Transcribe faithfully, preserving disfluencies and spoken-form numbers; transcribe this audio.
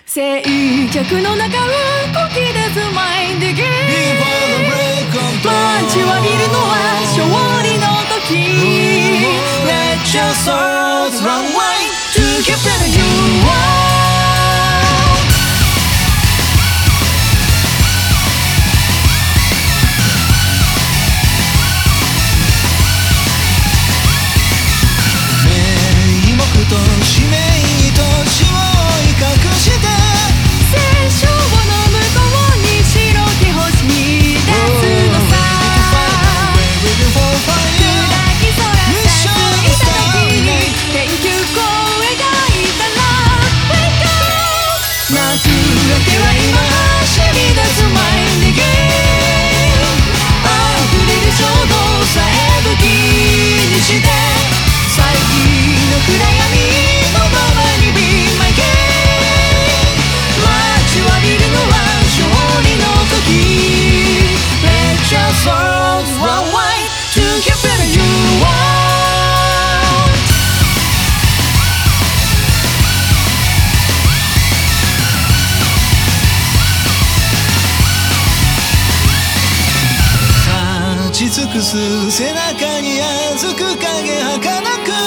正客の中をこき出すマインドゲーム。パンチを浴びるのは勝利の時。 Let your souls run wild to get better you are。 名目と使命と死を隠して聖書の向こうに白き星見出すのさ。砕き空さついた時に天球を描いたら Wake up。 幕開けは今走り出すマインドゲーム。溢れる衝動さえ武器にして最近の暗闇のままに Be my game。待ちわびるのは勝利の時。 Let your souls run wild to get better you want。 立ち尽くす背中にあずく影儚く